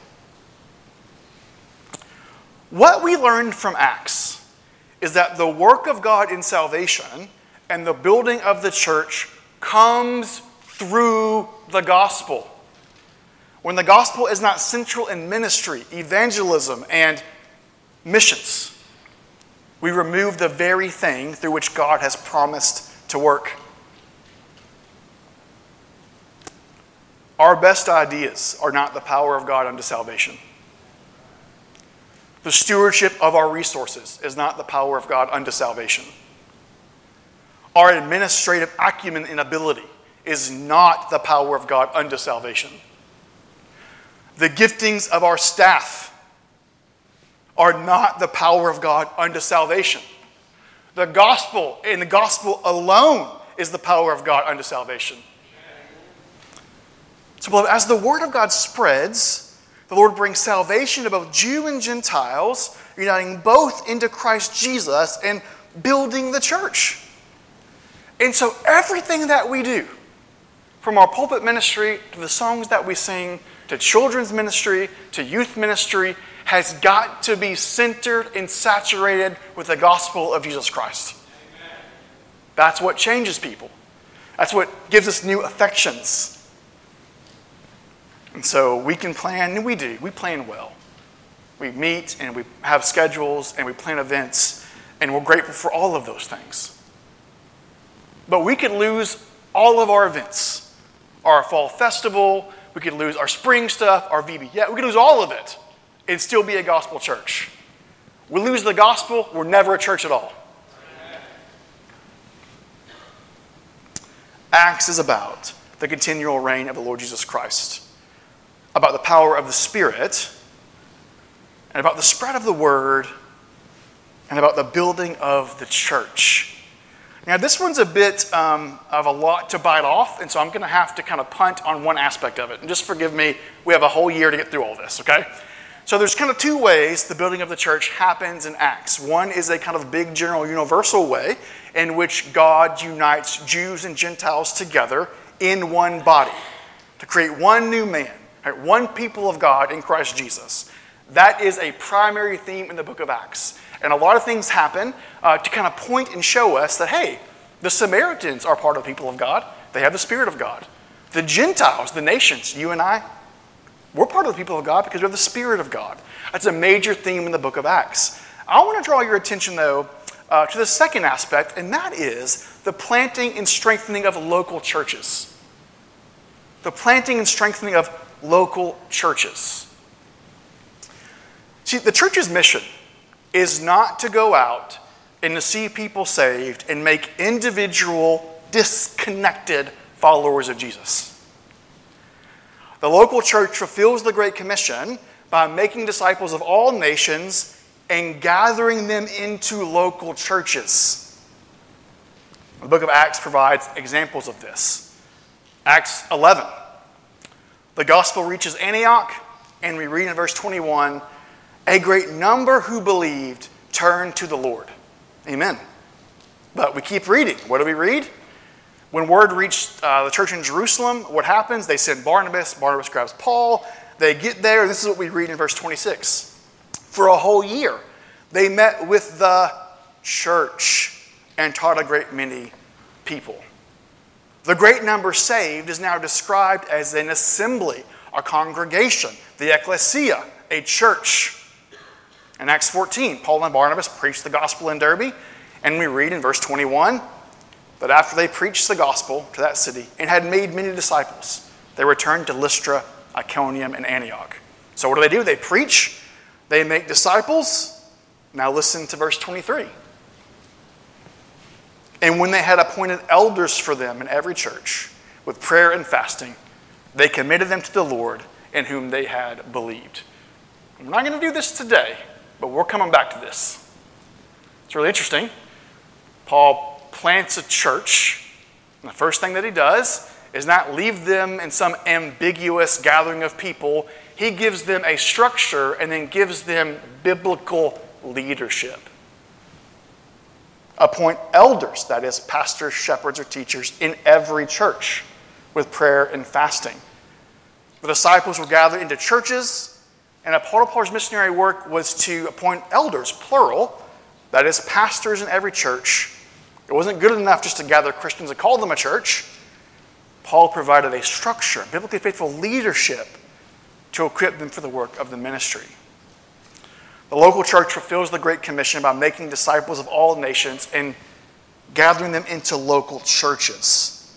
What we learned from Acts is that the work of God in salvation and the building of the church comes through the gospel. When the gospel is not central in ministry, evangelism, and missions, we remove the very thing through which God has promised to work. Our best ideas are not the power of God unto salvation. The stewardship of our resources is not the power of God unto salvation. Our administrative acumen and ability is not the power of God unto salvation. The giftings of our staff are not the power of God unto salvation. The gospel, and the gospel alone, is the power of God unto salvation. So, beloved, as the word of God spreads, the Lord brings salvation to both Jew and Gentiles, uniting both into Christ Jesus and building the church. And so everything that we do, from our pulpit ministry to the songs that we sing, to children's ministry, to youth ministry, has got to be centered and saturated with the gospel of Jesus Christ. Amen. That's what changes people. That's what gives us new affections. And so we can plan, and we do. We plan well. We meet, and we have schedules, and we plan events, and we're grateful for all of those things. But we could lose all of our events. Our fall festival, we could lose our spring stuff, our V B. Yeah, we could lose all of it and still be a gospel church. We lose the gospel, we're never a church at all. Acts is about the continual reign of the Lord Jesus Christ, about the power of the Spirit, and about the spread of the word, and about the building of the church. Now, this one's a bit um, of a lot to bite off, and so I'm going to have to kind of punt on one aspect of it. And just forgive me, we have a whole year to get through all this, okay? So there's kind of two ways the building of the church happens in Acts. One is a kind of big, general, universal way in which God unites Jews and Gentiles together in one body to create one new man, right? One people of God in Christ Jesus. That is a primary theme in the book of Acts. And a lot of things happen uh, to kind of point and show us that, hey, the Samaritans are part of the people of God. They have the Spirit of God. The Gentiles, the nations, you and I, we're part of the people of God because we have the Spirit of God. That's a major theme in the book of Acts. I want to draw your attention, though, uh, to the second aspect, and that is the planting and strengthening of local churches. The planting and strengthening of local churches. See, the church's mission is not to go out and to see people saved and make individual, disconnected followers of Jesus. The local church fulfills the Great Commission by making disciples of all nations and gathering them into local churches. The book of Acts provides examples of this. Acts eleven. The gospel reaches Antioch, and we read in verse twenty-one, a great number who believed turned to the Lord. Amen. But we keep reading. What do we read? When word reached uh, the church in Jerusalem, what happens? They send Barnabas. Barnabas grabs Paul. They get there. This is what we read in verse twenty-six. For a whole year, they met with the church and taught a great many people. The great number saved is now described as an assembly, a congregation, the ecclesia, a church. In Acts fourteen, Paul and Barnabas preached the gospel in Derbe, and we read in verse twenty-one that after they preached the gospel to that city and had made many disciples, they returned to Lystra, Iconium, and Antioch. So what do they do? They preach, they make disciples. Now listen to verse twenty-three. And when they had appointed elders for them in every church, with prayer and fasting, they committed them to the Lord in whom they had believed. We're not going to do this today, but we're coming back to this. It's really interesting. Paul plants a church, and the first thing that he does is not leave them in some ambiguous gathering of people. He gives them a structure and then gives them biblical leadership. Appoint elders, that is, pastors, shepherds, or teachers, in every church with prayer and fasting. The disciples were gathered into churches, and a part of Paul's missionary work was to appoint elders, plural, that is, pastors in every church. It wasn't good enough just to gather Christians and call them a church. Paul provided a structure, biblically faithful leadership, to equip them for the work of the ministry. The local church fulfills the Great Commission by making disciples of all nations and gathering them into local churches.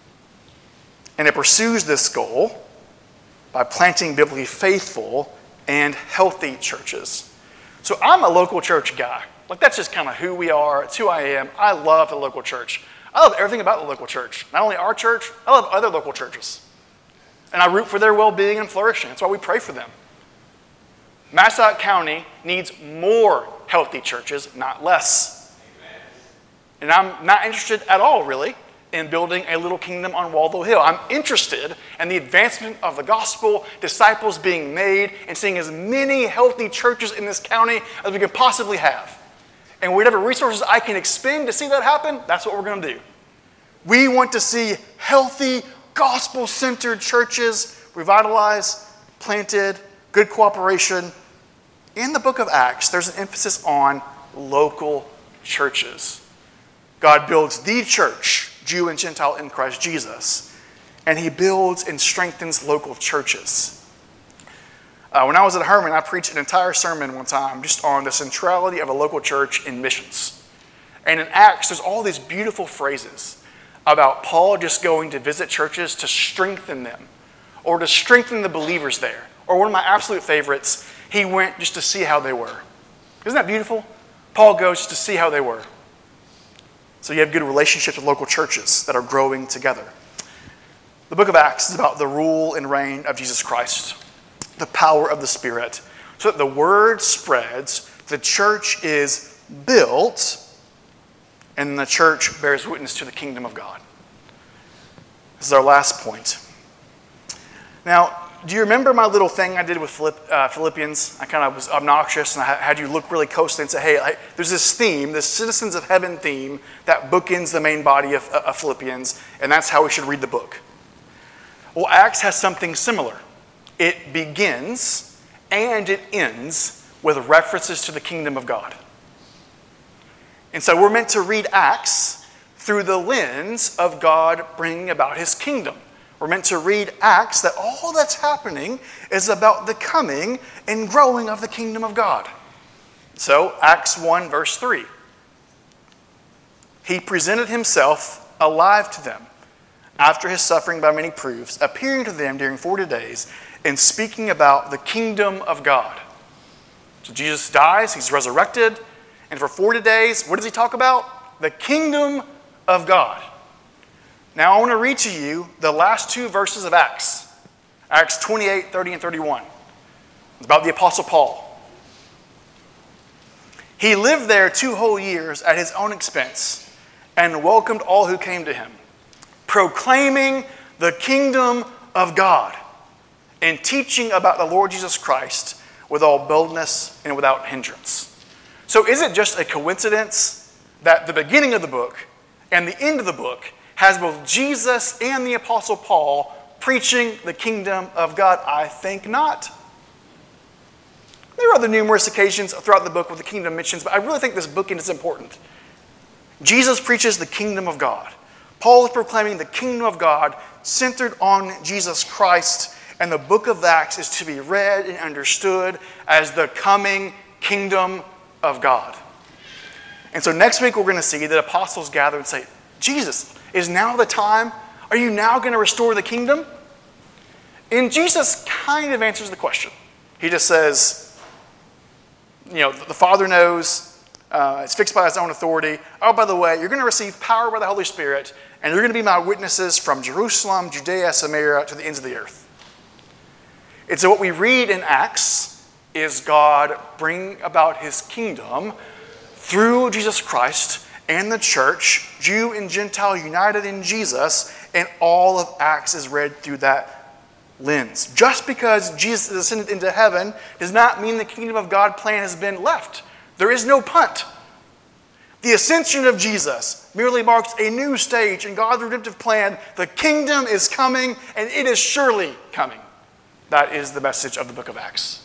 And it pursues this goal by planting biblically faithful and healthy churches. So I'm a local church guy. Like, that's just kind of who we are. It's who I am. I love the local church. I love everything about the local church. Not only our church, I love other local churches. And I root for their well-being and flourishing. That's why we pray for them. Massachusetts County needs more healthy churches, not less. Amen. And I'm not interested at all, really, in building a little kingdom on Waldo Hill. I'm interested in the advancement of the gospel, disciples being made, and seeing as many healthy churches in this county as we can possibly have. And whatever resources I can expend to see that happen, that's what we're going to do. We want to see healthy, gospel-centered churches revitalized, planted, good cooperation. In the book of Acts, there's an emphasis on local churches. God builds the church, Jew and Gentile in Christ Jesus, and he builds and strengthens local churches. Uh, when I was at Herman, I preached an entire sermon one time just on the centrality of a local church in missions. And in Acts, there's all these beautiful phrases about Paul just going to visit churches to strengthen them, or to strengthen the believers there. Or one of my absolute favorites, he went just to see how they were. Isn't that beautiful? Paul goes just to see how they were. So you have good relationships with local churches that are growing together. The book of Acts is about the rule and reign of Jesus Christ, the power of the Spirit, so that the word spreads, the church is built, and the church bears witness to the kingdom of God. This is our last point. Now, do you remember my little thing I did with Philippians? I kind of was obnoxious, and I had you look really closely and say, hey, I, there's this theme, this Citizens of Heaven theme, that bookends the main body of, of Philippians, and that's how we should read the book. Well, Acts has something similar. It begins and it ends with references to the kingdom of God. And so we're meant to read Acts through the lens of God bringing about his kingdom. We're meant to read Acts that all that's happening is about the coming and growing of the kingdom of God. So, Acts one, verse three. He presented himself alive to them after his suffering by many proofs, appearing to them during forty days and speaking about the kingdom of God. So Jesus dies, he's resurrected, and for forty days, what does he talk about? The kingdom of God. Now I want to read to you the last two verses of Acts. Acts twenty-eight, thirty, and thirty-one. It's about the Apostle Paul. He lived there two whole years at his own expense and welcomed all who came to him, proclaiming the kingdom of God and teaching about the Lord Jesus Christ with all boldness and without hindrance. So is it just a coincidence that the beginning of the book and the end of the book has both Jesus and the Apostle Paul preaching the kingdom of God? I think not. There are other numerous occasions throughout the book where the kingdom mentions, but I really think this bookend is important. Jesus preaches the kingdom of God. Paul is proclaiming the kingdom of God centered on Jesus Christ, and the book of Acts is to be read and understood as the coming kingdom of God. And so next week we're going to see that apostles gather and say, Jesus, is now the time? Are you now going to restore the kingdom? And Jesus kind of answers the question. He just says, you know, the Father knows, uh, it's fixed by his own authority. Oh, by the way, you're going to receive power by the Holy Spirit, and you're going to be my witnesses from Jerusalem, Judea, Samaria, to the ends of the earth. And so what we read in Acts is God bringing about his kingdom through Jesus Christ and the church, Jew and Gentile united in Jesus, and all of Acts is read through that lens. Just because Jesus is ascended into heaven does not mean the kingdom of God plan has been left. There is no punt. The ascension of Jesus merely marks a new stage in God's redemptive plan. The kingdom is coming, and it is surely coming. That is the message of the book of Acts.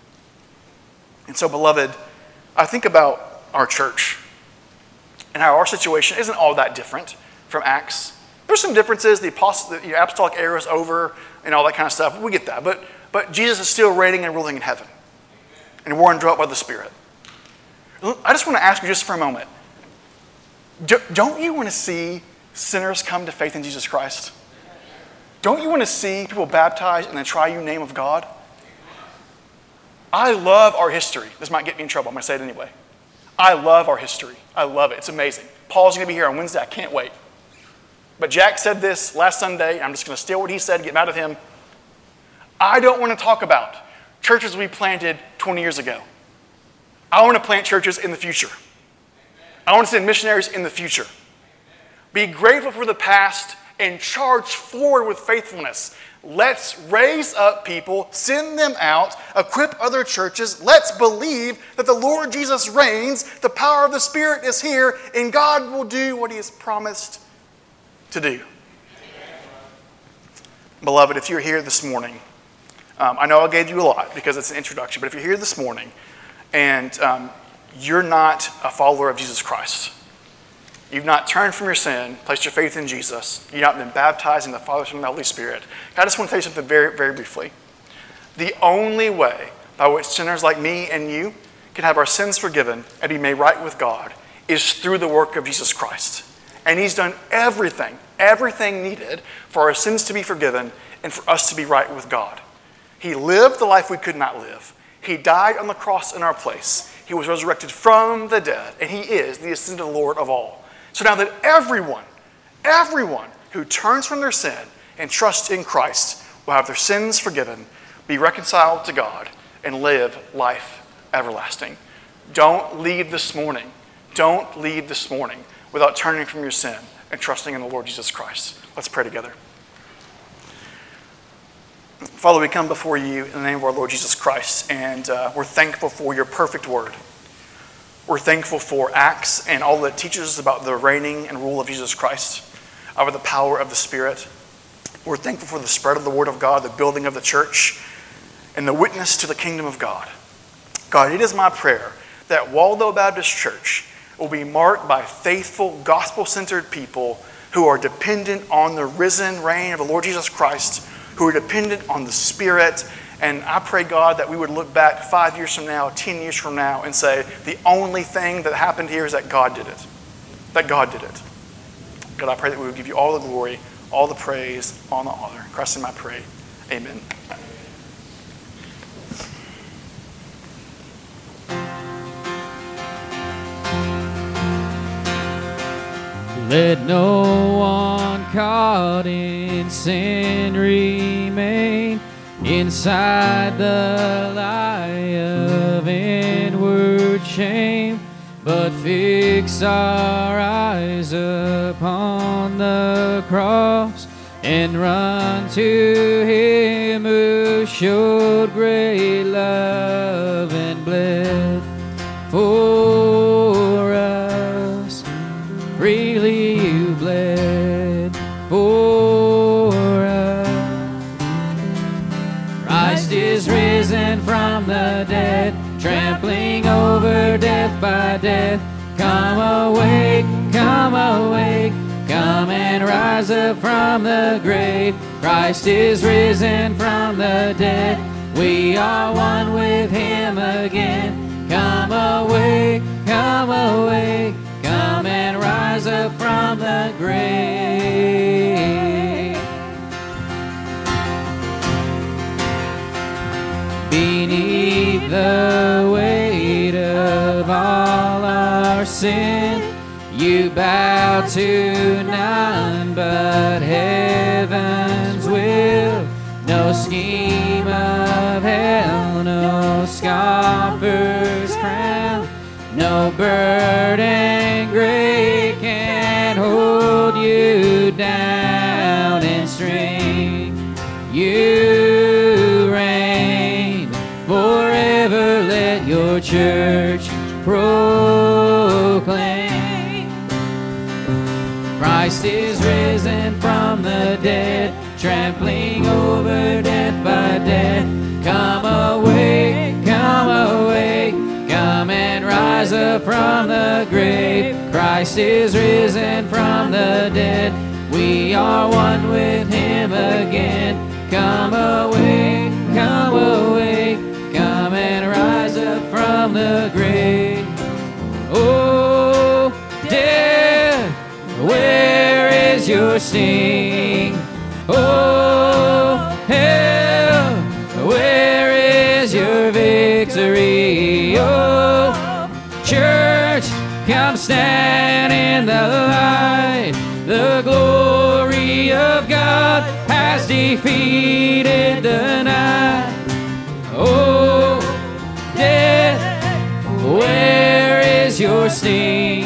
And so, beloved, I think about our church and how our situation isn't all that different from Acts. There's some differences. The, apostle, the apostolic era is over and all that kind of stuff. We get that. But, but Jesus is still reigning and ruling in heaven. And we're indwelt by the Spirit. I just want to ask you just for a moment. Don't you want to see sinners come to faith in Jesus Christ? Don't you want to see people baptized in the triune name of God? I love our history. This might get me in trouble. I'm going to say it anyway. I love our history. I love it. It's amazing. Paul's going to be here on Wednesday. I can't wait. But Jack said this last Sunday. I'm just going to steal what he said and get mad at him. I don't want to talk about churches we planted twenty years ago. I want to plant churches in the future. I want to send missionaries in the future. Be grateful for the past and charge forward with faithfulness. Let's raise up people, send them out, equip other churches. Let's believe that the Lord Jesus reigns, the power of the Spirit is here, and God will do what he has promised to do. Beloved, if you're here this morning, um, I know I gave you a lot because it's an introduction, but if you're here this morning and um, you're not a follower of Jesus Christ, you've not turned from your sin, placed your faith in Jesus, you've not been baptized in the Father, Son, and the Holy Spirit, I just want to tell you something very, very briefly. The only way by which sinners like me and you can have our sins forgiven and be made right with God is through the work of Jesus Christ. And he's done everything, everything needed for our sins to be forgiven and for us to be right with God. He lived the life we could not live. He died on the cross in our place. He was resurrected from the dead, and he is the ascended Lord of all. So now that everyone, everyone who turns from their sin and trusts in Christ will have their sins forgiven, be reconciled to God, and live life everlasting. Don't leave this morning. Don't leave this morning without turning from your sin and trusting in the Lord Jesus Christ. Let's pray together. Father, we come before you in the name of our Lord Jesus Christ, and uh, we're thankful for your perfect word. We're thankful for Acts and all that teaches us about the reigning and rule of Jesus Christ, over the power of the Spirit. We're thankful for the spread of the word of God, the building of the church, and the witness to the kingdom of God. God, it is my prayer that Waldo Baptist Church will be marked by faithful, gospel-centered people who are dependent on the risen reign of the Lord Jesus Christ, who are dependent on the Spirit. And I pray, God, that we would look back five years from now, ten years from now, and say, the only thing that happened here is that God did it. That God did it. God, I pray that we would give you all the glory, all the praise, all the honor. In Christ's name I pray. Amen. Let no one caught in sin remain inside the lie of inward shame, but fix our eyes upon the cross and run to Him who showed great love and bled for us. Freely you bled for us. Christ is risen from the dead, trampling over death by death. Come awake, come awake, come and rise up from the grave. Christ is risen from the dead, we are one with Him again. Come awake, come awake, come and rise up from the grave. Beneath the weight of all our sin, you bow to none but heaven's will. No scheme of hell, no scoffer's crown, no burden great can hold you down and string. You reign forever, let your church proclaim. Christ is risen from the dead, trampling over death by death. Come awake, come awake, come and rise up from the grave. Christ is risen from the dead, we are one with Him again. Come awake, come awake, come and rise up from the grave. Oh, death, where is your sting? Oh, hell, where is your victory? Oh, church, come stand in the light. The glory of God has defeated the night. Oh, death, where is your sting?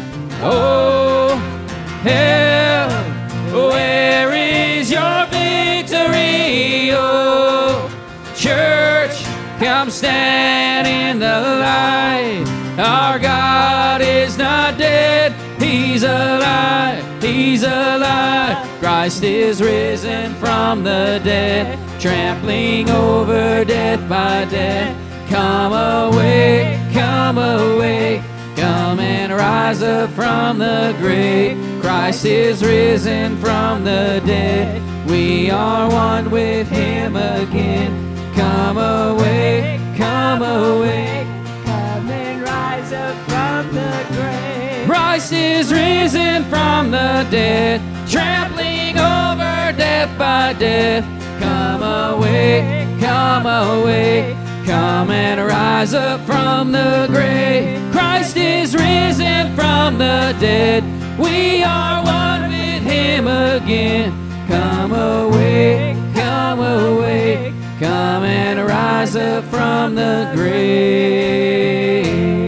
Oh, hell, where is your victory? Oh, church, come stand in the light. Our God is not dead, He's alive, He's alive. Christ is risen from the dead, trampling over death by death. Come awake, come awake, come and rise up from the grave. Christ is risen from the dead, we are one with Him again. Come awake, come awake, come and rise up from the grave. Christ is risen from the dead, trampling over death by death. Come awake, come awake, come and rise up from the grave. Christ is risen from the dead, we are one with Him again. Come awake, come awake, come and rise up from the grave.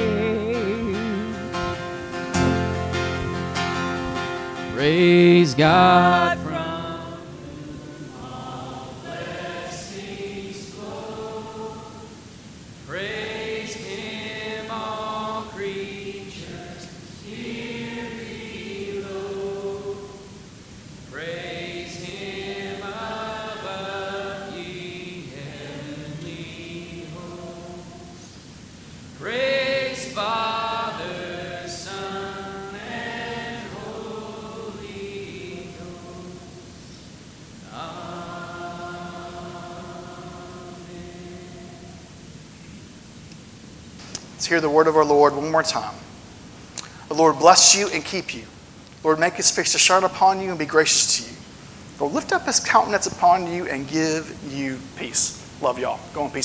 Praise God from whom all blessings flow. Praise Him, all creatures here below. Praise Him above, ye heavenly hosts. Praise Father, Son, and Holy Ghost. Let's hear the word of our Lord one more time. The Lord bless you and keep you. Lord, make His face to shine upon you and be gracious to you. Lord, lift up His countenance upon you and give you peace. Love y'all. Go in peace.